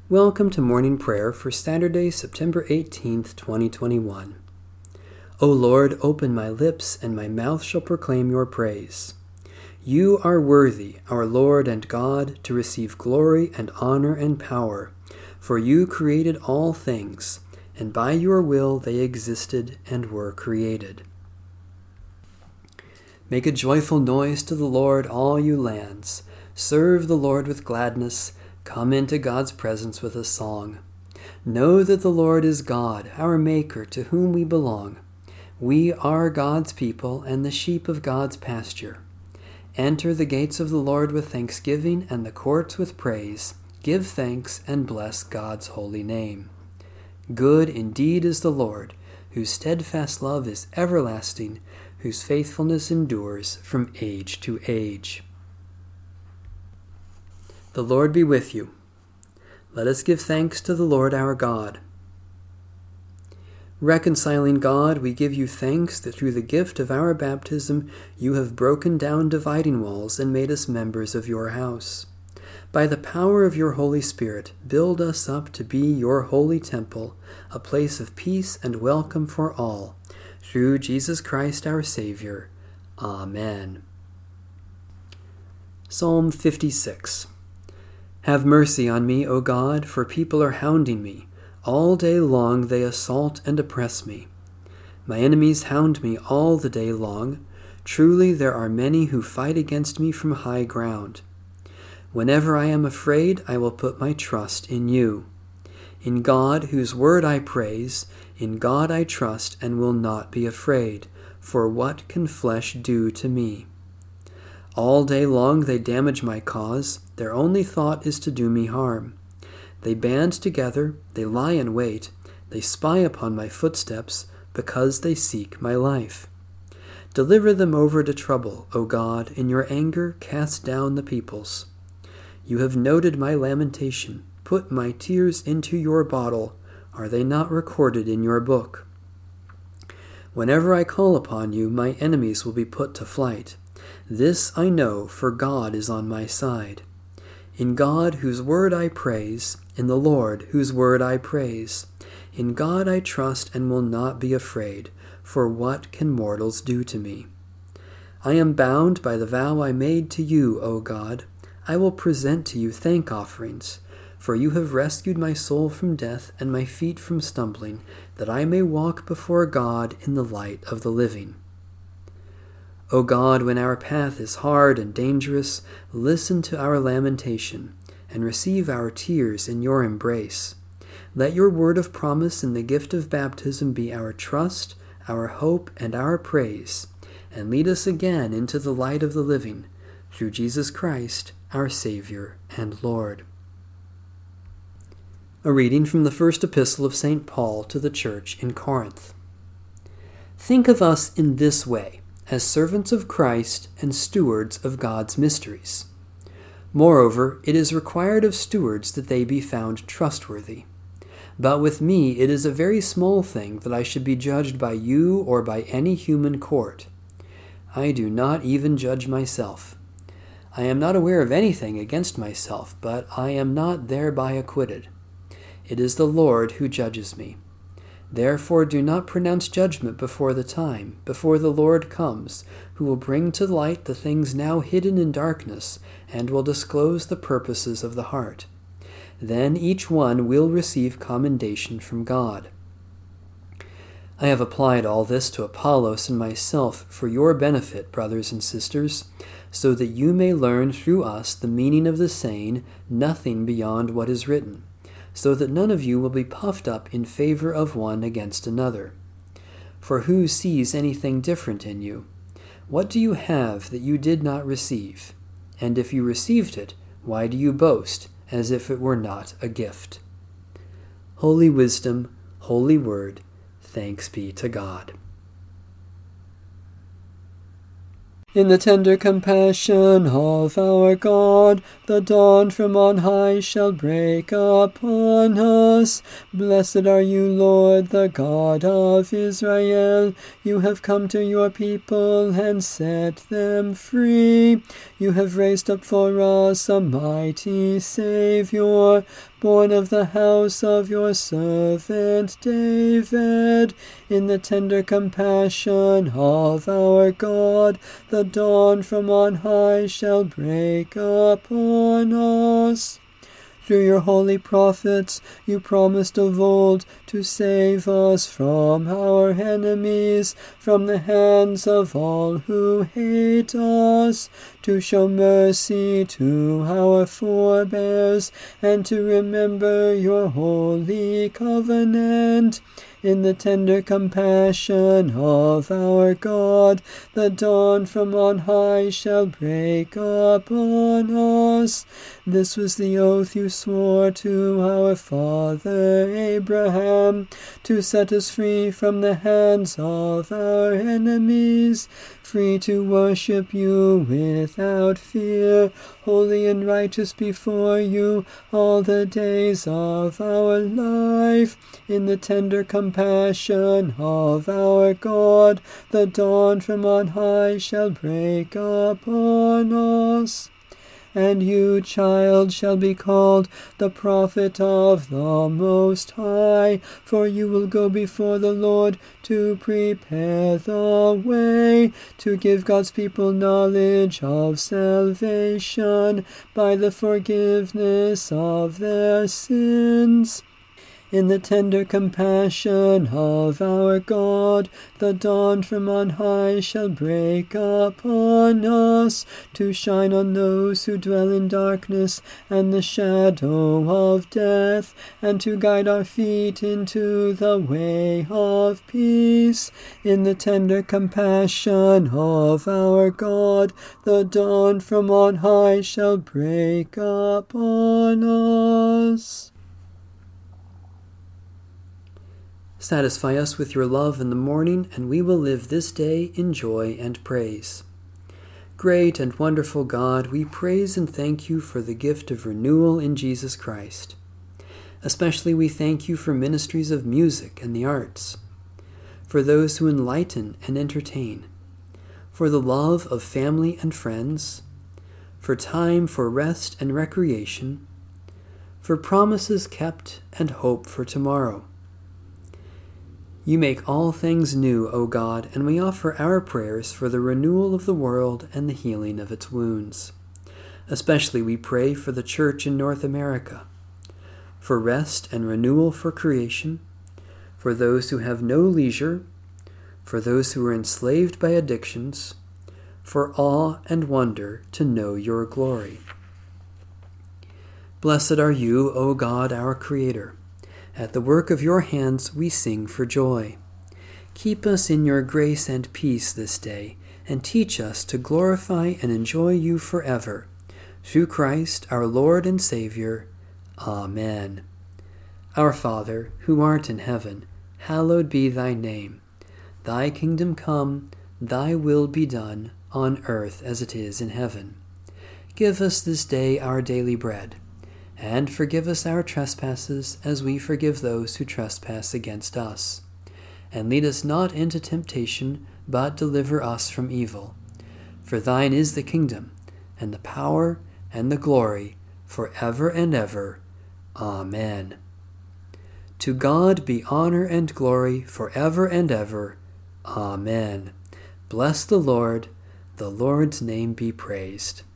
Welcome to morning prayer for Saturday, September 18th, 2021. O Lord, open my lips, and my mouth shall proclaim your praise. You are worthy, our Lord and God, to receive glory and honor and power, for you created all things, and by your will they existed and were created. Make a joyful noise to the Lord, all you lands. Serve the Lord with gladness. Come into God's presence with a song. Know that the Lord is God, our Maker, to whom we belong. We are God's people and the sheep of God's pasture. Enter the gates of the Lord with thanksgiving and the courts with praise. Give thanks and bless God's holy name. Good indeed is the Lord, whose steadfast love is everlasting, whose faithfulness endures from age to age. The Lord be with you. Let us give thanks to the Lord our God. Reconciling God, we give you thanks that through the gift of our baptism you have broken down dividing walls and made us members of your house. By the power of your Holy Spirit, build us up to be your holy temple, a place of peace and welcome for all. Through Jesus Christ our Savior. Amen. Psalm 56. Have mercy on me, O God, for people are hounding me. All day long they assault and oppress me. My enemies hound me all the day long. Truly there are many who fight against me from high ground. Whenever I am afraid, I will put my trust in you. In God, whose word I praise, in God I trust and will not be afraid, for what can flesh do to me? All day long they damage my cause. Their only thought is to do me harm. They band together, they lie in wait, they spy upon my footsteps, because they seek my life. Deliver them over to trouble, O God, in your anger cast down the peoples. You have noted my lamentation, put my tears into your bottle. Are they not recorded in your book? Whenever I call upon you, my enemies will be put to flight. This I know, for God is on my side. In God, whose word I praise, in the Lord, whose word I praise. In God I trust and will not be afraid, for what can mortals do to me? I am bound by the vow I made to you, O God. I will present to you thank offerings, for you have rescued my soul from death and my feet from stumbling, that I may walk before God in the light of the living. O God, when our path is hard and dangerous, listen to our lamentation and receive our tears in your embrace. Let your word of promise in the gift of baptism be our trust, our hope, and our praise, and lead us again into the light of the living, through Jesus Christ, our Savior and Lord. A reading from the first epistle of St. Paul to the church in Corinth. Think of us in this way, as servants of Christ and stewards of God's mysteries. Moreover, it is required of stewards that they be found trustworthy. But with me it is a very small thing that I should be judged by you or by any human court. I do not even judge myself. I am not aware of anything against myself, but I am not thereby acquitted. It is the Lord who judges me. Therefore do not pronounce judgment before the time, before the Lord comes, who will bring to light the things now hidden in darkness, and will disclose the purposes of the heart. Then each one will receive commendation from God. I have applied all this to Apollos and myself for your benefit, brothers and sisters, so that you may learn through us the meaning of the saying, nothing beyond what is written, so that none of you will be puffed up in favor of one against another. For who sees anything different in you? What do you have that you did not receive? And if you received it, why do you boast, as if it were not a gift? Holy wisdom, holy word, thanks be to God. In the tender compassion of our God, the dawn from on high shall break upon us. Blessed are you, Lord, the God of Israel. You have come to your people and set them free. You have raised up for us a mighty Savior, born of the house of your servant David. In the tender compassion of our God, the dawn from on high shall break upon us. Through your holy prophets, you promised of old to save us from our enemies, from the hands of all who hate us, to show mercy to our forebears, and to remember your holy covenant. In the tender compassion of our God, the dawn from on high shall break upon us. This was the oath you swore to our father Abraham, to set us free from the hands of our enemies, free to worship you without fear, holy and righteous before you all the days of our life. In the tender compassion of our God, the dawn from on high shall break upon us. And you, child, shall be called the prophet of the Most High, for you will go before the Lord to prepare the way, to give God's people knowledge of salvation by the forgiveness of their sins. In the tender compassion of our God, the dawn from on high shall break upon us, to shine on those who dwell in darkness and the shadow of death, and to guide our feet into the way of peace. In the tender compassion of our God, the dawn from on high shall break upon us. Satisfy us with your love in the morning, and we will live this day in joy and praise. Great and wonderful God, we praise and thank you for the gift of renewal in Jesus Christ. Especially we thank you for ministries of music and the arts, for those who enlighten and entertain, for the love of family and friends, for time for rest and recreation, for promises kept and hope for tomorrow. You make all things new, O God, and we offer our prayers for the renewal of the world and the healing of its wounds. Especially we pray for the Church in North America, for rest and renewal for creation, for those who have no leisure, for those who are enslaved by addictions, for awe and wonder to know your glory. Blessed are you, O God, our Creator. At the work of your hands we sing for joy. Keep us in your grace and peace this day, and teach us to glorify and enjoy you forever. Through Christ, our Lord and Savior. Amen. Our Father, who art in heaven, hallowed be thy name. Thy kingdom come, thy will be done, on earth as it is in heaven. Give us this day our daily bread, and forgive us our trespasses as we forgive those who trespass against us. And lead us not into temptation, but deliver us from evil. For thine is the kingdom, and the power, and the glory, forever and ever. Amen. To God be honor and glory forever and ever. Amen. Bless the Lord's name be praised.